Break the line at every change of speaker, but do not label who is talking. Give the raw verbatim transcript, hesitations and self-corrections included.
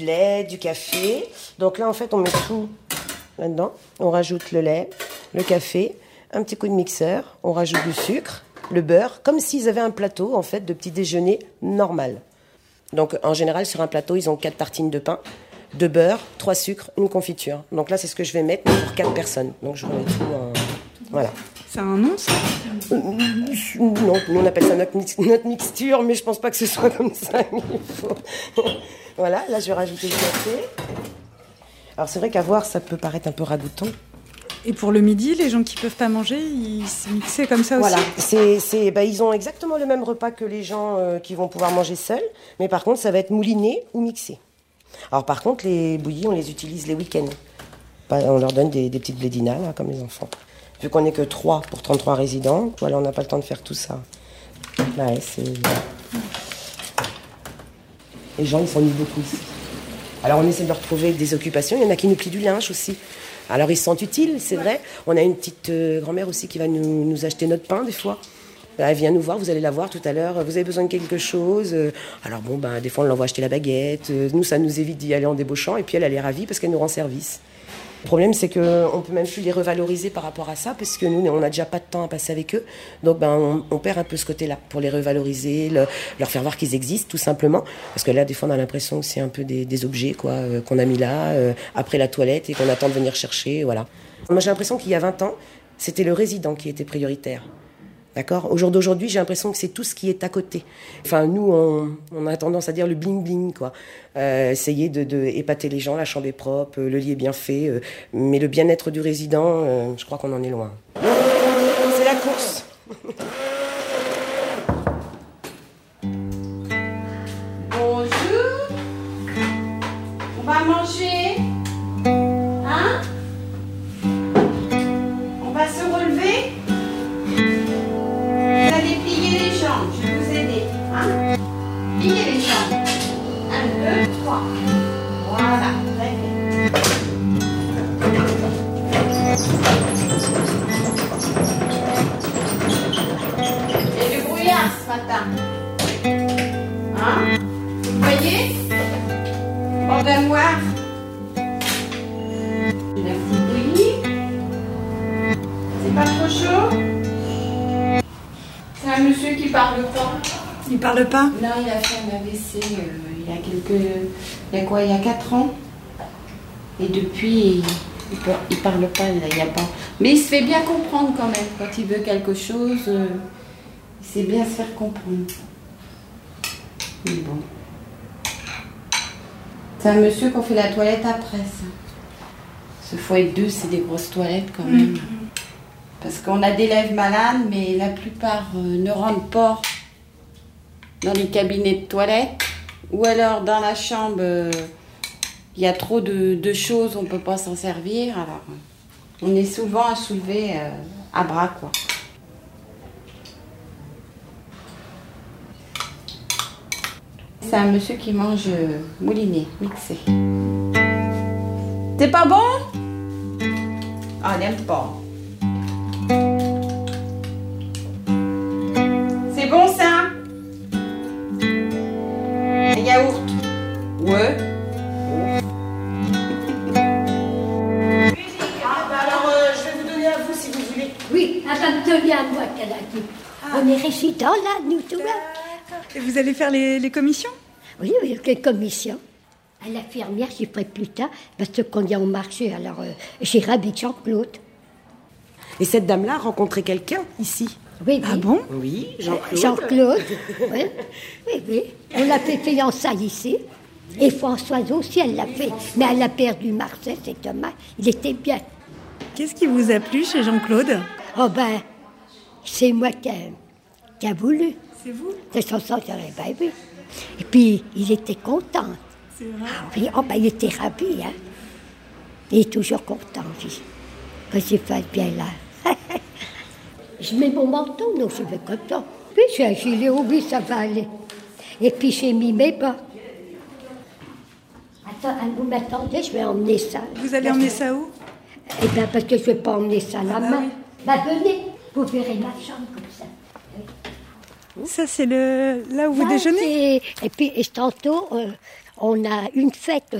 lait, du café. Donc là, en fait, on met tout là-dedans. On rajoute le lait, le café, un petit coup de mixeur. On rajoute du sucre, le beurre, comme s'ils avaient un plateau, en fait, de petit déjeuner normal. Donc, en général, sur un plateau, ils ont quatre tartines de pain, deux beurre, trois sucres, une confiture. Donc là, c'est ce que je vais mettre pour quatre personnes. Donc, je remets tout en... Voilà.
C'est un nom, ça ?
euh, Non, nous, on appelle ça notre, mix- notre mixture, mais je pense pas que ce soit comme ça. Il faut... Voilà, là, je vais rajouter le café. Alors, c'est vrai qu'à voir, ça peut paraître un peu ragoûtant.
Et pour le midi, les gens qui peuvent pas manger, ils se mixaient comme ça aussi ?
Voilà, c'est, c'est, bah, ils ont exactement le même repas que les gens euh, qui vont pouvoir manger seuls, mais par contre, ça va être mouliné ou mixé. Alors par contre, les bouillies, on les utilise les week-ends. Bah, on leur donne des, des petites blédinas, là, comme les enfants. Vu qu'on n'est que trois pour trente-trois résidents, voilà, on n'a pas le temps de faire tout ça. Ouais, c'est... Les gens, ils s'ennuient beaucoup ici. Alors on essaie de leur trouver des occupations, il y en a qui nous plient du linge aussi. Alors ils se sentent utiles, c'est vrai. On a une petite euh, grand-mère aussi qui va nous, nous acheter notre pain des fois. Elle vient nous voir, vous allez la voir tout à l'heure. Vous avez besoin de quelque chose. Alors bon, ben, des fois on l'envoie acheter la baguette. Nous, ça nous évite d'y aller en débauchant. Et puis elle, elle est ravie parce qu'elle nous rend service. Le problème, c'est qu'on ne peut même plus les revaloriser par rapport à ça parce que nous, on n'a déjà pas de temps à passer avec eux. Donc ben, on, on perd un peu ce côté-là pour les revaloriser, le, leur faire voir qu'ils existent tout simplement. Parce que là, des fois, on a l'impression que c'est un peu des, des objets quoi, euh, qu'on a mis là, euh, après la toilette et qu'on attend de venir chercher. Voilà. Moi, j'ai l'impression qu'il y a vingt ans, c'était le résident qui était prioritaire. D'accord ? Au jour d'aujourd'hui, j'ai l'impression que c'est tout ce qui est à côté. Enfin, nous, on, on a tendance à dire le bling-bling, quoi. Euh, essayer de, de épater les gens, la chambre est propre, le lit est bien fait. Euh, mais le bien-être du résident, euh, je crois qu'on en est loin. C'est la course.
Bonjour. On va manger. Hein ? On va se relever ? Vous allez plier les jambes, je vais vous aider. Hein ? Pliez les jambes. Un, deux, trois. Voilà, très bien. Il y a du brouillard ce matin. Hein ? Vous voyez ? Bon ben moi. La petite bouillie. C'est pas trop chaud ? C'est un monsieur qui parle pas.
Ils parlent pas ?
Non, il a fait un A V C euh, il y a quelques... Il y a quoi, il y a quatre ans. Et depuis, il, peut, il parle pas, il y a pas... Mais il se fait bien comprendre quand même. Quand il veut quelque chose, euh, il sait bien se faire comprendre. Mais bon. C'est un monsieur qu'on fait la toilette après, ça. Ce fois et deux, c'est des grosses toilettes quand même. Mmh. Parce qu'on a des élèves malades, mais la plupart euh, ne rentrent pas dans les cabinets de toilette. Ou alors dans la chambre, il euh, y a trop de, de choses, on ne peut pas s'en servir. Alors, on est souvent à soulever euh, à bras, quoi. C'est un monsieur qui mange euh, mouliné, mixé. C'est pas bon ? Ah, on n'aime pas. C'est bon ça ? Les yaourts ? Ouais.
Alors, euh, je vais vous donner à vous si vous voulez.
Oui, elle va me donner à moi qu'elle a dit. Ah. On est résidents là, nous tous.
Et vous allez faire les, les commissions ?
Oui, oui, les commissions. À l'infirmière, j'y ferai plus tard, parce qu'on est au marché, alors euh, j'irai avec Jean-Claude.
Et cette dame-là a rencontré quelqu'un ici ?
Oui, oui.
Ah bon ?
Oui, Jean-Claude.
Jean-Claude, oui. Oui, oui. On l'a fait fiançailles ici. Et Françoise aussi, elle l'a fait. Mais elle a perdu Marcel, c'est dommage. Il était bien.
Qu'est-ce qui vous a plu chez Jean-Claude ?
Oh ben, c'est moi qui a, qui a voulu.
C'est vous ?
C'est son sens, ben oui. Et puis, il était content.
C'est vrai ?
Ah oui, oh ben, il était ravi, hein. Il est toujours content, lui. Quand il fait bien là. Je mets mon manteau, non, je vais comme ça. Puis j'ai un gilet, oh oui, ça va aller. Et puis j'ai mis mes bas. Attends, vous m'attendez, je vais emmener ça.
Vous allez emmener ça où ?
Eh bien, parce que je ne vais pas emmener ça à la
Ah bah
main.
oui.
Bah venez, vous verrez ma chambre comme ça.
Ça, c'est le là où vous
Ça,
déjeunez ?
c'est- Et puis, et tantôt, euh, on a une fête le